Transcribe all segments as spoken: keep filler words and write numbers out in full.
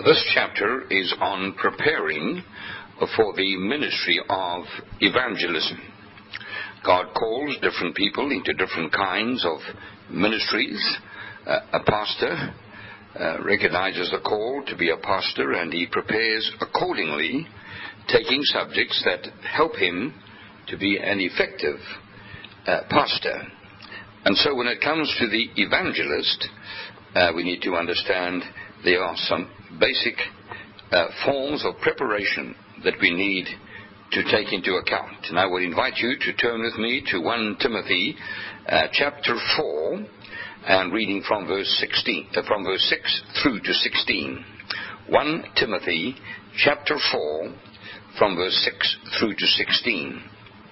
This chapter is on preparing for the ministry of evangelism. God calls different people into different kinds of ministries. Uh, a pastor uh, recognizes the call to be a pastor, and he prepares accordingly, taking subjects that help him to be an effective uh, pastor. And so when it comes to the evangelist, uh, we need to understand there are some basic uh, forms of preparation that we need to take into account. And I would invite you to turn with me to First Timothy uh, chapter four, and reading from verse sixteen, uh, from verse six through to sixteen. First Timothy chapter four, from verse six through to sixteen.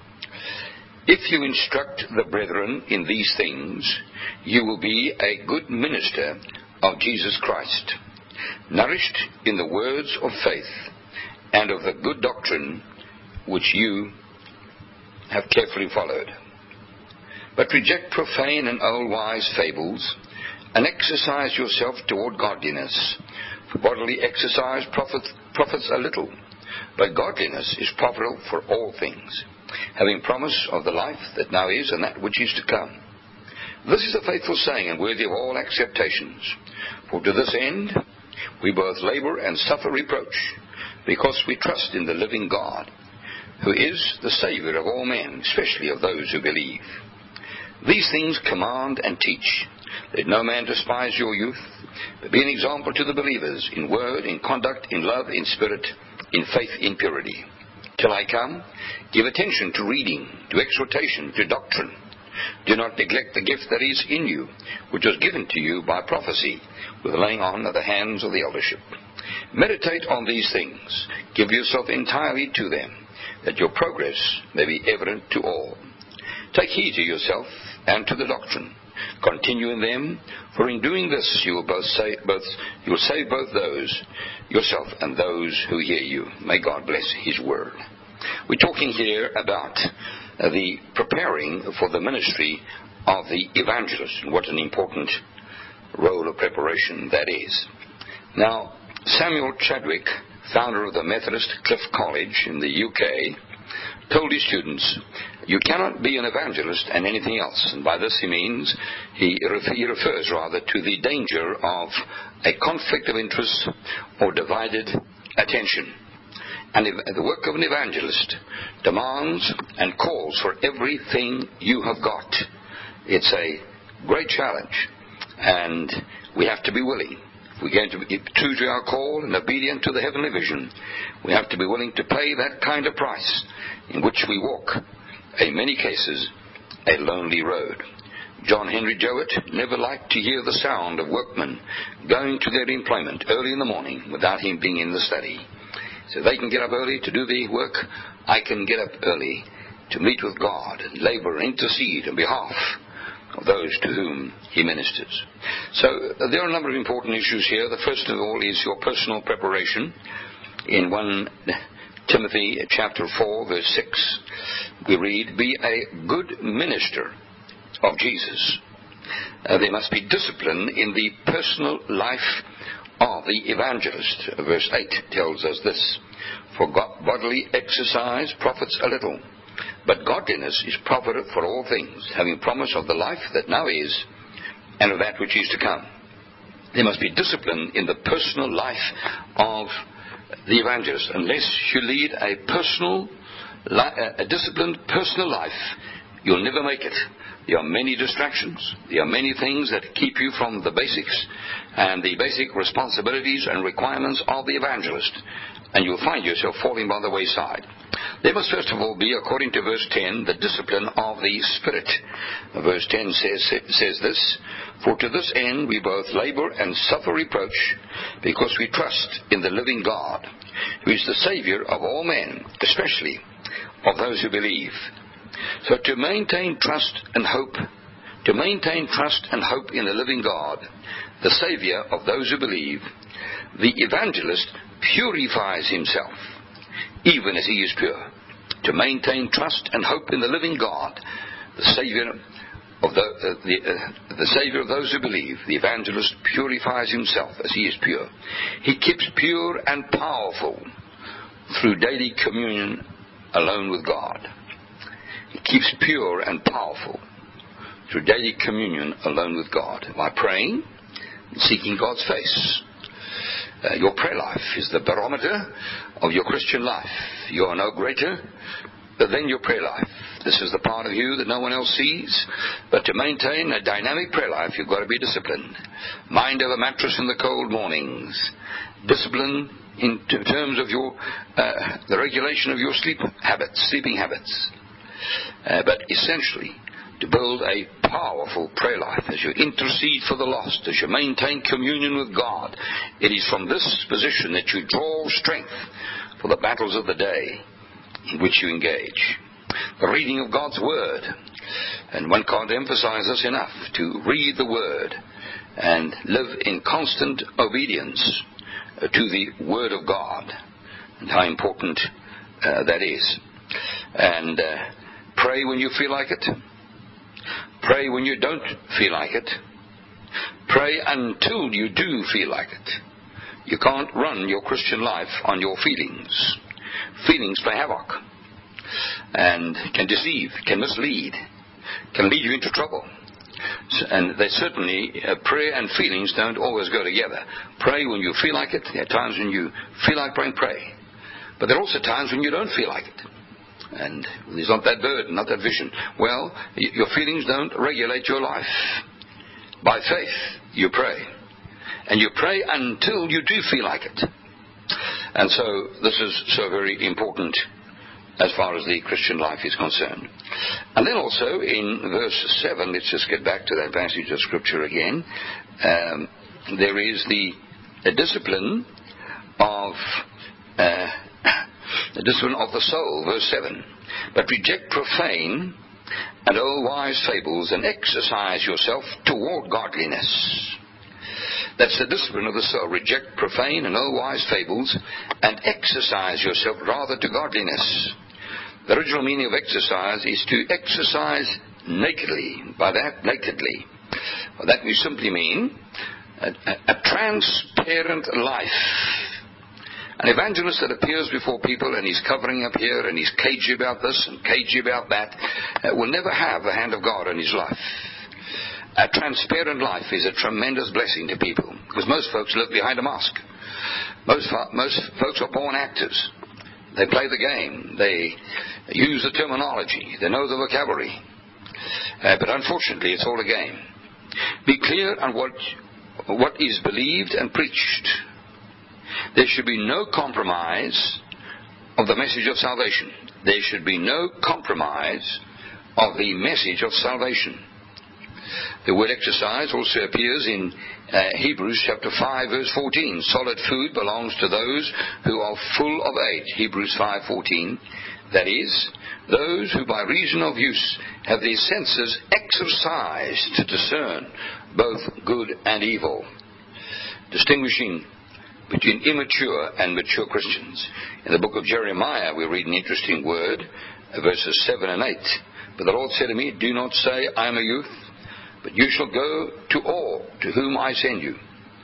If you instruct the brethren in these things, you will be a good minister of Jesus Christ, nourished in the words of faith and of the good doctrine which you have carefully followed. But reject profane and old-wise fables, and exercise yourself toward godliness. For bodily exercise profits, profits a little, but godliness is profitable for all things, having promise of the life that now is and that which is to come. This is a faithful saying and worthy of all acceptations. For to this end we both labor and suffer reproach, because we trust in the living God, who is the Saviour of all men, especially of those who believe. These things command and teach. Let no man despise your youth, but be an example to the believers in word, in conduct, in love, in spirit, in faith, in purity. Till I come, give attention to reading, to exhortation, to doctrine. Do not neglect the gift that is in you, which was given to you by prophecy, with the laying on of the hands of the eldership. Meditate on these things. Give yourself entirely to them, that your progress may be evident to all. Take heed to yourself and to the doctrine. Continue in them, for in doing this you will both save both you will save both those yourself and those who hear you. May God bless His word. We're talking here about uh, the preparing for the ministry of the evangelist, and what an important role of preparation that is. Now, Samuel Chadwick, founder of the Methodist Cliff College in the U K, told his students, you cannot be an evangelist and anything else. And by this he means, he, refer, he refers rather to the danger of a conflict of interest or divided attention. And the work of an evangelist demands and calls for everything you have got. It's a great challenge, and we have to be willing. If we're going to be true to our call and obedient to the heavenly vision, we have to be willing to pay that kind of price, in which we walk, in many cases, a lonely road. John Henry Jowett never liked to hear the sound of workmen going to their employment early in the morning without him being in the study. So they can get up early to do the work. I can get up early to meet with God and labor and intercede on behalf of those to whom he ministers. So uh, there are a number of important issues here. The first of all is your personal preparation. In First Timothy chapter four, verse six, we read, be a good minister of Jesus. Uh, there must be discipline in the personal life of the evangelist. Verse eight tells us this, for God, bodily exercise profits a little, but godliness is profited for all things, having promise of the life that now is and of that which is to come. There must be discipline in the personal life of the evangelist. Unless you lead a personal, a disciplined personal life, you'll never make it. There are many distractions. There are many things that keep you from the basics and the basic responsibilities and requirements of the evangelist, and you'll find yourself falling by the wayside. There must first of all be, according to verse ten, the discipline of the Spirit. Verse ten says, says this, for to this end we both labor and suffer reproach, because we trust in the living God, who is the Saviour of all men, especially of those who believe. So to maintain trust and hope, to maintain trust and hope in the living God, the Saviour of those who believe, the evangelist purifies himself, even as he is pure. To maintain trust and hope in the living God, the Saviour of the, uh, the, uh, the Savior of those who believe. The evangelist purifies himself as he is pure. He keeps pure and powerful through daily communion alone with God. He keeps pure and powerful through daily communion alone with God. By praying and seeking God's face. Uh, your prayer life is the barometer of your Christian life. You are no greater than your prayer life. This is the part of you that no one else sees. But to maintain a dynamic prayer life, you've got to be disciplined. Mind over mattress in the cold mornings. Discipline in t- terms of your uh, the regulation of your sleep habits, sleeping habits. Uh, but essentially, to build a powerful prayer life as you intercede for the lost, as you maintain communion with God. It is from this position that you draw strength for the battles of the day in which you engage. The reading of God's Word. And one can't emphasize this enough, to read the Word and live in constant obedience uh, to the Word of God, and how important uh, that is. And uh, pray when you feel like it. Pray when you don't feel like it. Pray until you do feel like it. You can't run your Christian life on your feelings. Feelings play havoc and can deceive, can mislead, can lead you into trouble. And they certainly, uh, prayer and feelings don't always go together. Pray when you feel like it. There are times when you feel like praying, pray. But there are also times when you don't feel like it. And there's not that burden, not that vision. Well, y- your feelings don't regulate your life. By faith, you pray. And you pray until you do feel like it. And so, this is so very important as far as the Christian life is concerned. And then also, in verse seven, let's just get back to that passage of Scripture again. Um, there is the, the discipline of... Uh, The discipline of the soul, verse seven. But reject profane and old wise fables, and exercise yourself toward godliness. That's the discipline of the soul. Reject profane and old wise fables, and exercise yourself rather to godliness. The original meaning of exercise is to exercise nakedly. By that, nakedly. Well, that we simply mean a, a, a transparent life. An evangelist that appears before people and he's covering up here and he's cagey about this and cagey about that uh, will never have the hand of God in his life. A transparent life is a tremendous blessing to people, because most folks live behind a mask. Most, most folks are born actors. They play the game. They use the terminology. They know the vocabulary. Uh, but unfortunately, it's all a game. Be clear on what, what is believed and preached. There should be no compromise of the message of salvation. There should be no compromise of the message of salvation. The word exercise also appears in uh, Hebrews chapter five, verse fourteen. Solid food belongs to those who are full of age. Hebrews five fourteen. That is, those who by reason of use have their senses exercised to discern both good and evil. Distinguishing between immature and mature Christians. In the book of Jeremiah, we read an interesting word, verses seven and eight. But the Lord said to me, do not say, I am a youth, but you shall go to all to whom I send you.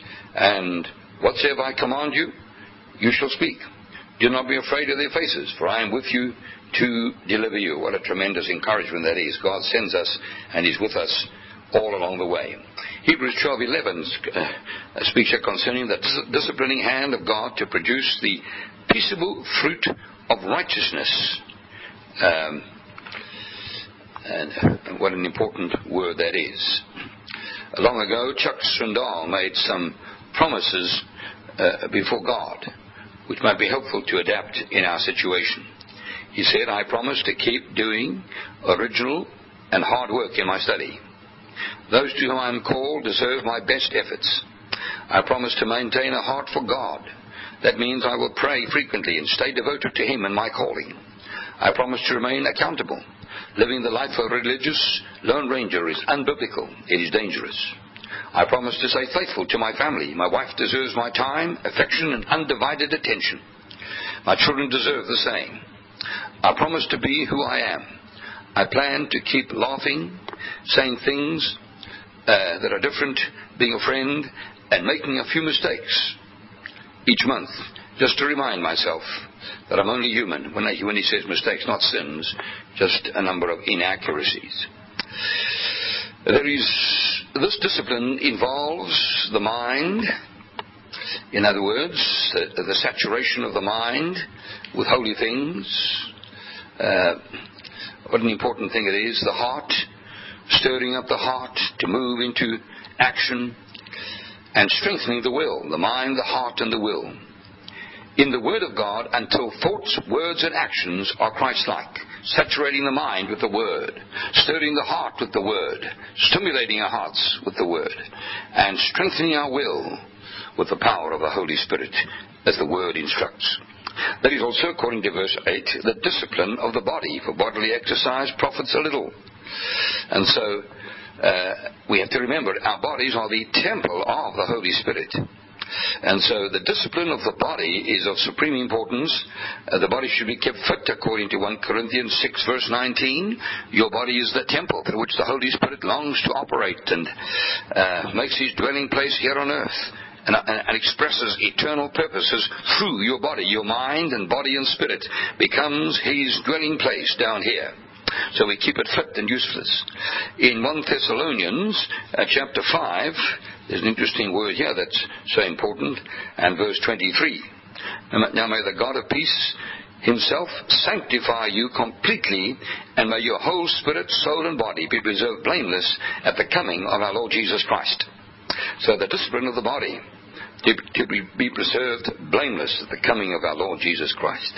And whatsoever I command you, you shall speak. Do not be afraid of their faces, for I am with you to deliver you. What a tremendous encouragement that is. God sends us, and He's with us all along the way. Hebrews twelve eleven uh, speaks concerning the dis- disciplining hand of God to produce the peaceable fruit of righteousness. Um, and, and what an important word that is. Long ago, Chuck Swindoll made some promises uh, before God, which might be helpful to adapt in our situation. He said, I promise to keep doing original and hard work in my study. Those to whom I am called deserve my best efforts. I promise to maintain a heart for God. That means I will pray frequently and stay devoted to Him and my calling. I promise to remain accountable. Living the life of a religious lone ranger is unbiblical. It is dangerous. I promise to stay faithful to my family. My wife deserves my time, affection, and undivided attention. My children deserve the same. I promise to be who I am. I plan to keep laughing saying things uh, that are different, being a friend, and making a few mistakes each month, just to remind myself that I'm only human. When, I, when he says mistakes, not sins, just a number of inaccuracies. There is, this discipline involves the mind. In other words, the, the saturation of the mind with holy things. Uh, what an important thing it is, the heart, stirring up the heart to move into action, and strengthening the will, the mind, the heart, and the will. In the Word of God, until thoughts, words, and actions are Christ-like, saturating the mind with the Word, stirring the heart with the Word, stimulating our hearts with the Word, and strengthening our will with the power of the Holy Spirit, as the Word instructs. That is also, according to verse eight, the discipline of the body, for bodily exercise profits a little. And so, uh, we have to remember, our bodies are the temple of the Holy Spirit. And so the discipline of the body is of supreme importance. Uh, the body should be kept fit according to First Corinthians six verse nineteen. Your body is the temple through which the Holy Spirit longs to operate and uh, makes his dwelling place here on earth. And, and, and expresses eternal purposes through your body. Your mind and body and spirit becomes his dwelling place down here. So we keep it fit and useless. In First Thessalonians uh, chapter five, there's an interesting word here that's so important, and verse twenty-three. Now may the God of peace himself sanctify you completely, and may your whole spirit, soul, and body be preserved blameless at the coming of our Lord Jesus Christ. So the discipline of the body to, to be, be preserved blameless at the coming of our Lord Jesus Christ.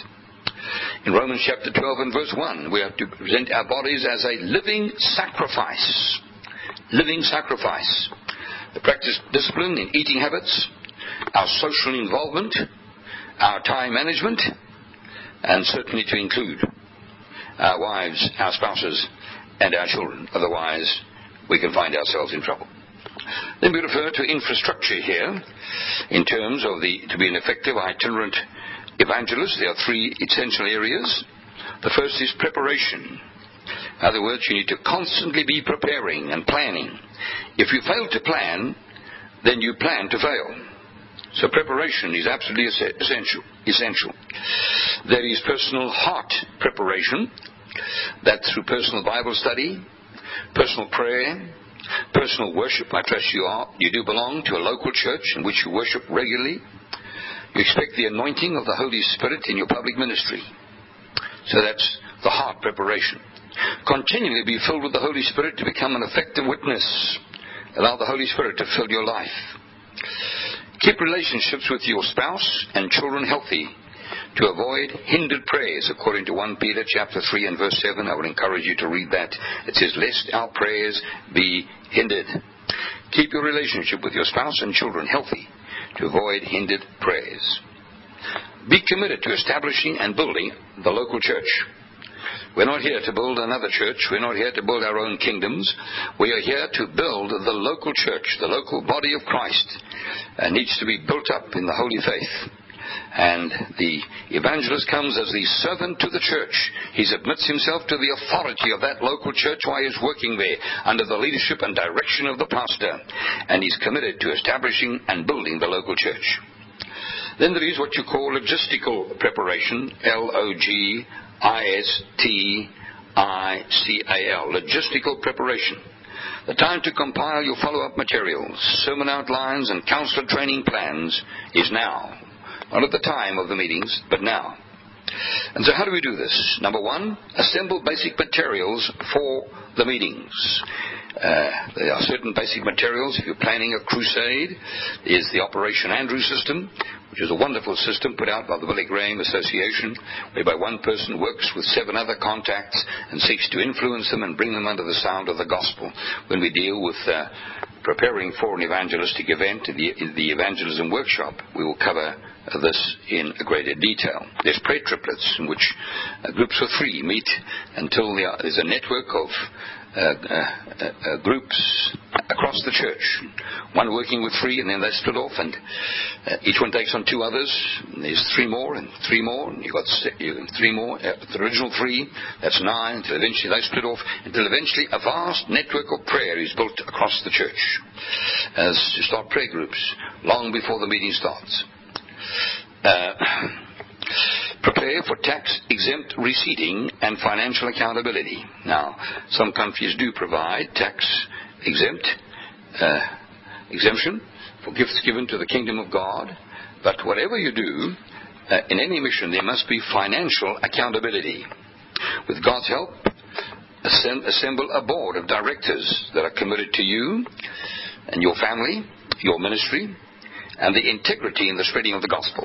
In Romans chapter twelve and verse one, we have to present our bodies as a living sacrifice. Living sacrifice. The practice discipline in eating habits, our social involvement, our time management, and certainly to include our wives, our spouses, and our children. Otherwise, we can find ourselves in trouble. Then we refer to infrastructure here in terms of the to be an effective itinerant evangelist. There are three essential areas. The first is preparation. In other words, you need to constantly be preparing and planning. If you fail to plan, then you plan to fail. So preparation is absolutely essential. Essential. There is personal heart preparation. That's through personal Bible study, personal prayer, personal worship. I trust you are. You do belong to a local church in which you worship regularly. You expect the anointing of the Holy Spirit in your public ministry. So that's the heart preparation. Continually be filled with the Holy Spirit to become an effective witness. Allow the Holy Spirit to fill your life. Keep relationships with your spouse and children healthy to avoid hindered prayers, according to First Peter chapter three and verse seven. I would encourage you to read that. It says, lest our prayers be hindered. Keep your relationship with your spouse and children healthy to avoid hindered prayers. Be committed to establishing and building the local church. We're not here to build another church. We're not here to build our own kingdoms. We are here to build the local church. The local body of Christ uh, needs to be built up in the holy faith. And the evangelist comes as the servant to the church. He submits himself to the authority of that local church while he's working there under the leadership and direction of the pastor. And he's committed to establishing and building the local church. Then there is what you call logistical preparation, L O G I S T I C A L, logistical preparation. The time to compile your follow-up materials, sermon outlines, and counselor training plans is now. Not at the time of the meetings, but now. And so how do we do this? Number one, assemble basic materials for the meetings. Uh, there are certain basic materials. If you're planning a crusade, is the Operation Andrew system, which is a wonderful system put out by the Billy Graham Association, whereby one person works with seven other contacts and seeks to influence them and bring them under the sound of the gospel. When we deal with uh, preparing for an evangelistic event, the, the evangelism workshop, we will cover uh, this in greater detail. There's prayer triplets in which uh, groups of three meet until there's a network of uh, uh, uh, groups across the church. One working with three, and then they split off, and uh, each one takes on two others. And there's three more, and three more, and you've got three more. Uh, the original three, that's nine, until eventually they split off, until eventually a vast network of prayer is built across the church as to start prayer groups long before the meeting starts. Uh, prepare for tax-exempt receipting and financial accountability. Now, some countries do provide tax-exempt uh, exemption for gifts given to the kingdom of God, but whatever you do, uh, in any mission, there must be financial accountability. With God's help, assemble a board of directors that are committed to you and your family, your ministry, and the integrity in the spreading of the gospel.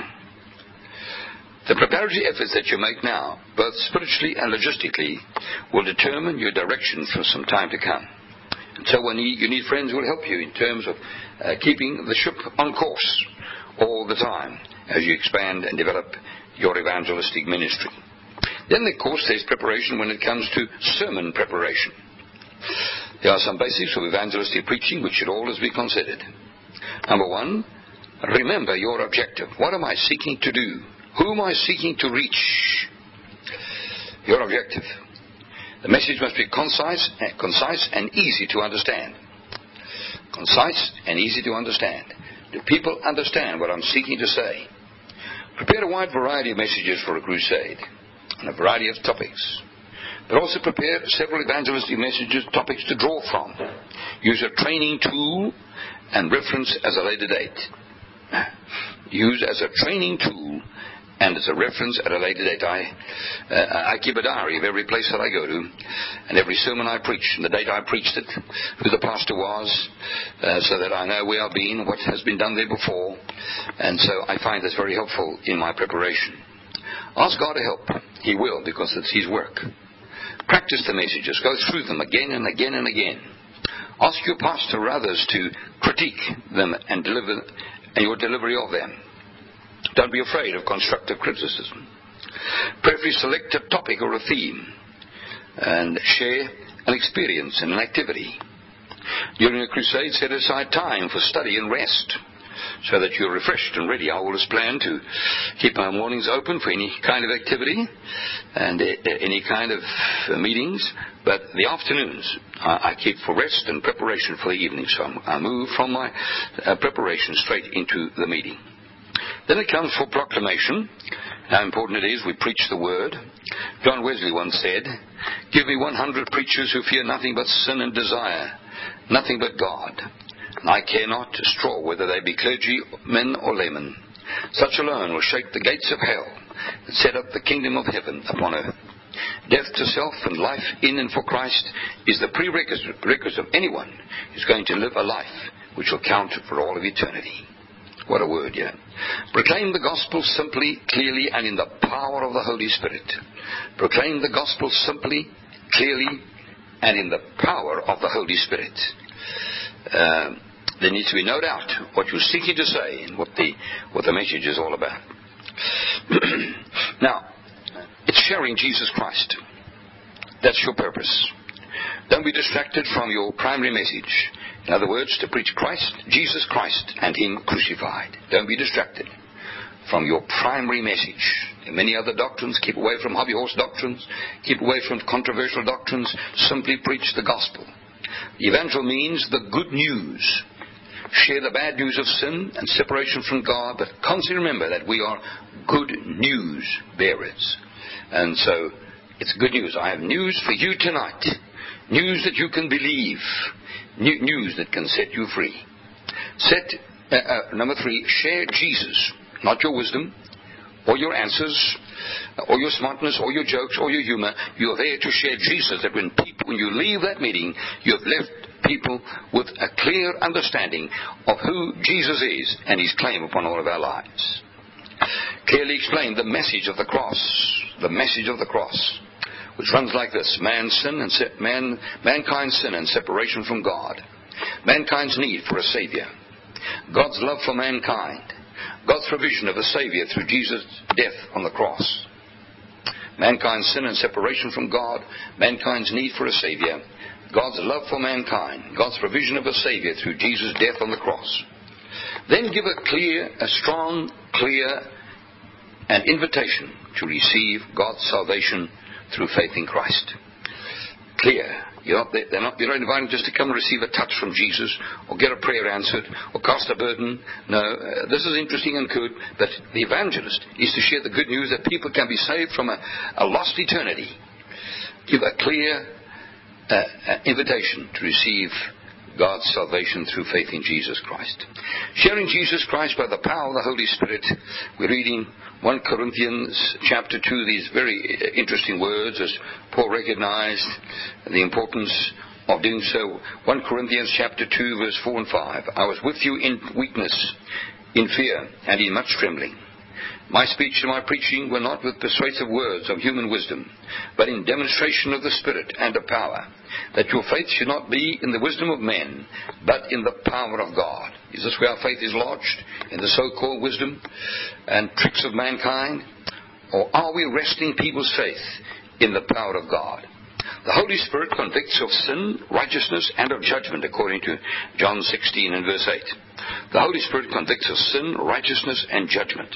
The preparatory efforts that you make now, both spiritually and logistically, will determine your direction for some time to come. And so when you, you need friends who will help you in terms of uh, keeping the ship on course all the time as you expand and develop your evangelistic ministry. Then, of course, there's preparation when it comes to sermon preparation. There are some basics of evangelistic preaching which should always be considered. Number one, remember your objective. What am I seeking to do? Who am I seeking to reach? Your objective. The message must be concise, concise and easy to understand. Concise and easy to understand. Do people understand what I'm seeking to say? Prepare a wide variety of messages for a crusade on a variety of topics. But also prepare several evangelistic messages, topics to draw from. Use a training tool and reference as a later date. Use as a training tool and as a reference at a later date. I, uh, I keep a diary of every place that I go to and every sermon I preach, and the date I preached it, who the pastor was, uh, so that I know where I've been, what has been done there before. And so I find this very helpful in my preparation. Ask God to help. He will, because it's His work. Practice the messages. Go through them again and again and again. Ask your pastor or others to critique them and deliver and your delivery of them. Don't be afraid of constructive criticism. Preferably select a topic or a theme and share an experience and an activity. During a crusade, set aside time for study and rest so that you're refreshed and ready. I always plan to keep my mornings open for any kind of activity and any kind of meetings, but the afternoons I keep for rest and preparation for the evening. So I move from my preparation straight into the meeting. Then it comes for proclamation. How important it is we preach the word. John Wesley once said, "Give me one hundred preachers who fear nothing but sin and desire, nothing but God. And I care not a straw whether they be clergy, men or laymen. Such alone will shake the gates of hell and set up the kingdom of heaven upon earth." Death to self and life in and for Christ is the prerequisite of anyone who's going to live a life which will count for all of eternity. What a word, yeah. Proclaim the gospel simply, clearly, and in the power of the Holy Spirit. Proclaim the gospel simply, clearly, and in the power of the Holy Spirit. Uh, there needs to be no doubt what you're seeking to say and what the what the message is all about. Now, it's sharing Jesus Christ. That's your purpose. Don't be distracted from your primary message. In other words, to preach Christ, Jesus Christ, and Him crucified. Don't be distracted from your primary message. There are many other doctrines. Keep away from hobby horse doctrines. Keep away from controversial doctrines. Simply preach the gospel. The evangel means the good news. Share the bad news of sin and separation from God, but constantly remember that we are good news bearers. And so, it's good news. I have news for you tonight. News that you can believe. New, news that can set you free. Set, uh, uh, number three, share Jesus. Not your wisdom, or your answers, or your smartness, or your jokes, or your humor. You are there to share Jesus, that when people, when you leave that meeting, you have left people with a clear understanding of who Jesus is and His claim upon all of our lives. Clearly explain the message of the cross. The message of the cross, which runs like this: man's sin and se- man, mankind's sin and separation from God, mankind's need for a Savior, God's love for mankind, God's provision of a Savior through Jesus' death on the cross, mankind's sin and separation from God, mankind's need for a Savior, God's love for mankind, God's provision of a Savior through Jesus' death on the cross. Then give a clear, a strong, clear, an invitation to receive God's salvation through faith in Christ. Clear. You're not, they're not, you're not inviting just to come and receive a touch from Jesus, or get a prayer answered, or cast a burden. No, uh, this is interesting and good, but the evangelist is to share the good news that people can be saved from a, a lost eternity. Give a clear uh, uh, invitation to receive God's salvation through faith in Jesus Christ. Sharing Jesus Christ by the power of the Holy Spirit. We're reading First Corinthians chapter two, these very interesting words as Paul recognized the importance of doing so. First Corinthians chapter two, verse four and five. I was with you in weakness, in fear, and in much trembling. My speech and my preaching were not with persuasive words of human wisdom, but in demonstration of the Spirit and of power, that your faith should not be in the wisdom of men, but in the power of God. Is this where our faith is lodged? In the so-called wisdom and tricks of mankind? Or are we resting people's faith in the power of God? The Holy Spirit convicts of sin, righteousness, and of judgment, according to John sixteen and verse eight. The Holy Spirit convicts of sin, righteousness, and judgment.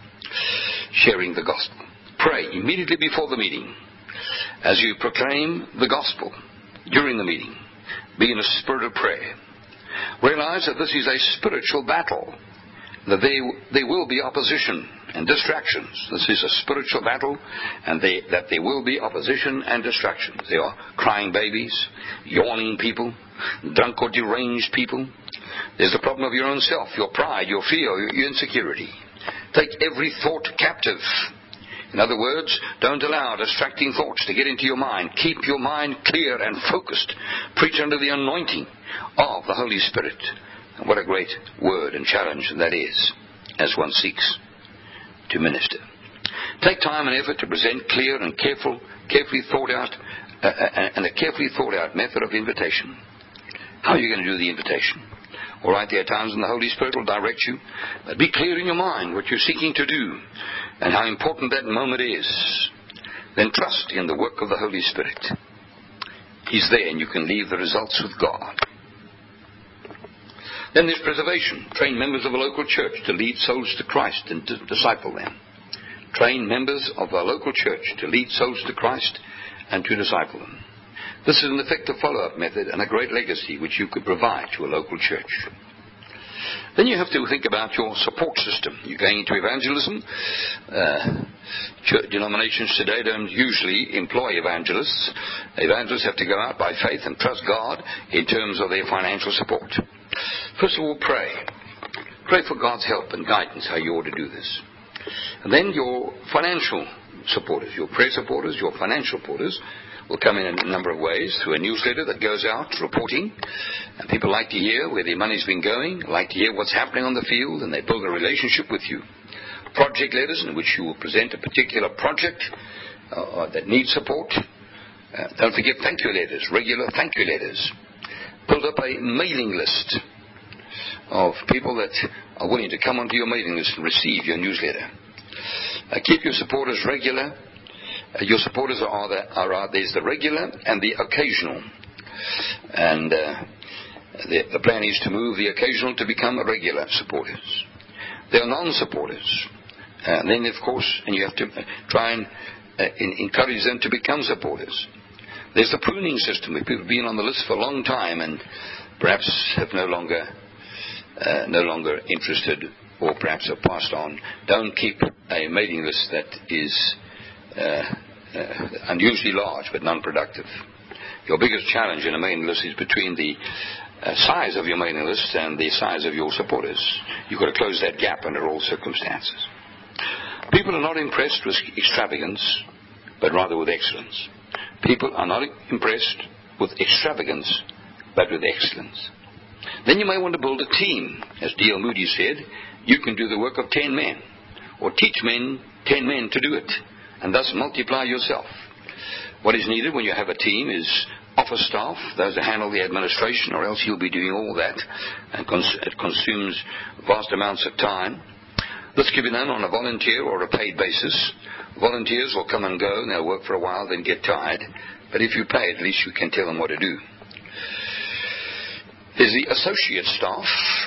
Sharing the gospel. Pray immediately before the meeting. As you proclaim the gospel during the meeting, be in a spirit of prayer. Realize that this is a spiritual battle, that they, there will be opposition and distractions. This is a spiritual battle, and they, that there will be opposition and distractions. There are crying babies, yawning people, drunk or deranged people. There's the problem of your own self, your pride, your fear, your, your insecurity. Take every thought captive. In other words, don't allow distracting thoughts to get into your mind. Keep your mind clear and focused. Preach under the anointing of the Holy Spirit. And what a great word and challenge that is, as one seeks to minister. Take time and effort to present clear and careful, carefully thought out, uh, and a carefully thought out method of invitation. How are you going to do the invitation? All right, there are times when the Holy Spirit will direct you, but be clear in your mind what you're seeking to do and how important that moment is. Then trust in the work of the Holy Spirit. He's there, and you can leave the results with God. Then there's preservation. Train members of a local church to lead souls to Christ and to disciple them. Train members of a local church to lead souls to Christ and to disciple them. This is an effective follow-up method and a great legacy which you could provide to a local church. Then you have to think about your support system. You're going into evangelism. Uh, church denominations today don't usually employ evangelists. Evangelists have to go out by faith and trust God in terms of their financial support. First of all, pray. Pray for God's help and guidance how you ought to do this. And then your financial supporters, your prayer supporters, your financial supporters, will come in a number of ways, through a newsletter that goes out reporting, and people like to hear where their money's been going, like to hear what's happening on the field, and they build a relationship with you. Project letters in which you will present a particular project uh, that needs support. Uh, don't forget thank you letters, regular thank you letters. Build up a mailing list of people that are willing to come onto your mailing list and receive your newsletter. Uh, keep your supporters regular. Uh, your supporters are, the, are, are there's the regular and the occasional, and uh, the, the plan is to move the occasional to become regular supporters. There are non-supporters, and then of course, and you have to try and uh, in, encourage them to become supporters. There's the pruning system, where people have been on the list for a long time and perhaps have no longer uh, no longer interested, or perhaps have passed on. Don't keep a mailing list that is Uh, uh, unusually large but non-productive. Your biggest challenge in a mailing list is between the uh, size of your mailing list and the size of your supporters. You've got to close that gap under all circumstances. People are not impressed with extravagance, but rather with excellence. People are not impressed with extravagance, but with excellence. Then you may want to build a team. As D L Moody said, you can do the work of ten men, or teach men, ten men to do it, and thus multiply yourself. What is needed when you have a team is office staff, those that handle the administration, or else you'll be doing all that, and cons- it consumes vast amounts of time. This can be done on a volunteer or a paid basis. Volunteers will come and go, and they'll work for a while, then get tired. But if you pay, at least you can tell them what to do. There's the associate staff,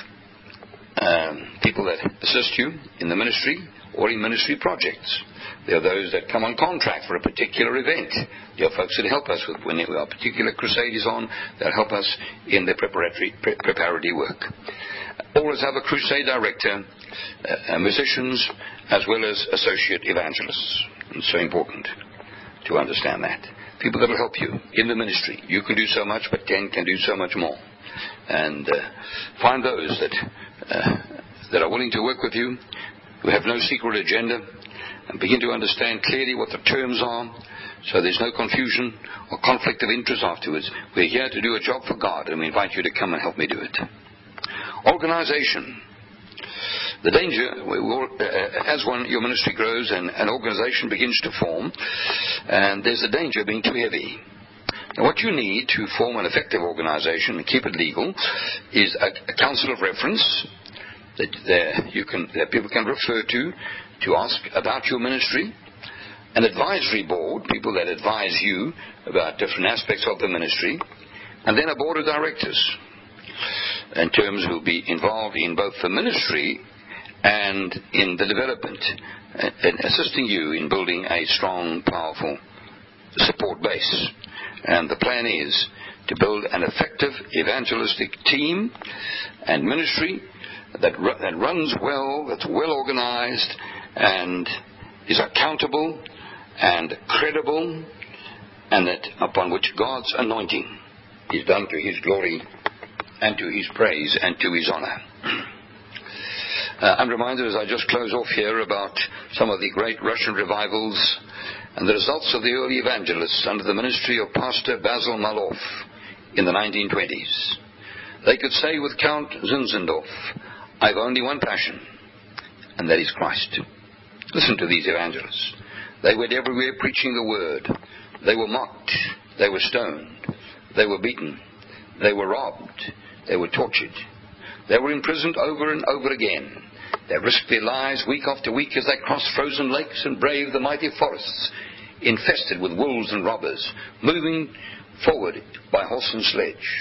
um, people that assist you in the ministry or in ministry projects. There are those that come on contract for a particular event. There are folks that help us with when a particular crusade is on, that help us in the preparatory, pre- preparatory work. Always have a crusade director, uh, musicians, as well as associate evangelists. It's so important to understand that. People that will help you in the ministry. You can do so much, but Ken can do so much more. And uh, find those that uh, that are willing to work with you, who have no secret agenda, and begin to understand clearly what the terms are, so there's no confusion or conflict of interest afterwards. We're here to do a job for God, and we invite you to come and help me do it. Organization. The danger, as one your ministry grows and an organization begins to form, and there's a danger of being too heavy. Now, what you need to form an effective organization and keep it legal is a, a council of reference that, that you can that people can refer to to ask about your ministry, an advisory board, people that advise you about different aspects of the ministry, and then a board of directors in terms who will be involved in both the ministry and in the development, and assisting you in building a strong, powerful support base. And the plan is to build an effective evangelistic team and ministry that, that runs well, that's well organized, and is accountable and credible, and that upon which God's anointing is done to His glory and to His praise and to His honor. Uh, I'm reminded as I just close off here about some of the great Russian revivals and the results of the early evangelists under the ministry of Pastor Basil Maloff in the nineteen twenties. They could say with Count Zinzendorf, "I've only one passion, and that is Christ." Listen to these evangelists. They went everywhere preaching the word. They were mocked. They were stoned. They were beaten. They were robbed. They were tortured. They were imprisoned over and over again. They risked their lives week after week as they crossed frozen lakes and braved the mighty forests infested with wolves and robbers, moving forward by horse and sledge.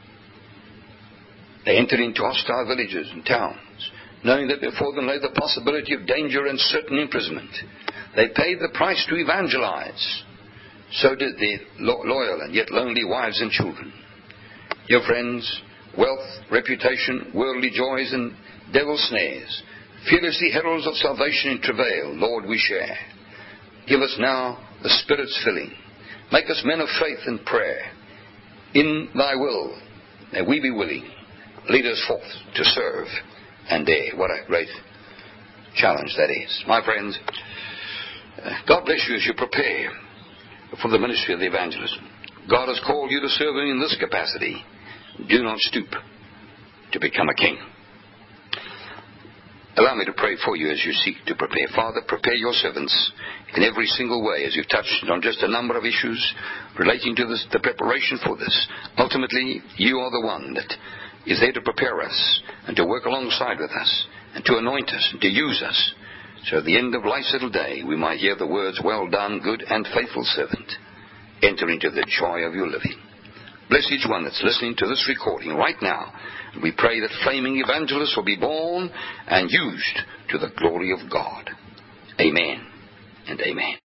They entered into hostile villages and towns, knowing that before them lay the possibility of danger and certain imprisonment. They paid the price to evangelize. So did their lo- loyal and yet lonely wives and children. Dear friends, wealth, reputation, worldly joys, and devil's snares, fearlessly heralds of salvation in travail, Lord, we share. Give us now the Spirit's filling. Make us men of faith and prayer. In Thy will, may we be willing. Lead us forth to serve and dare. What a great challenge that is. My friends, God bless you as you prepare for the ministry of the evangelism. God has called you to serve Him in this capacity. Do not stoop to become a king. Allow me to pray for you as you seek to prepare. Father, prepare your servants in every single way as you've touched on just a number of issues relating to this, the preparation for this. Ultimately, you are the one that is there to prepare us and to work alongside with us and to anoint us and to use us. So at the end of life's little day, we might hear the words, "Well done, good and faithful servant. Enter into the joy of your living." Bless each one that's listening to this recording right now. And we pray that flaming evangelists will be born and used to the glory of God. Amen and amen.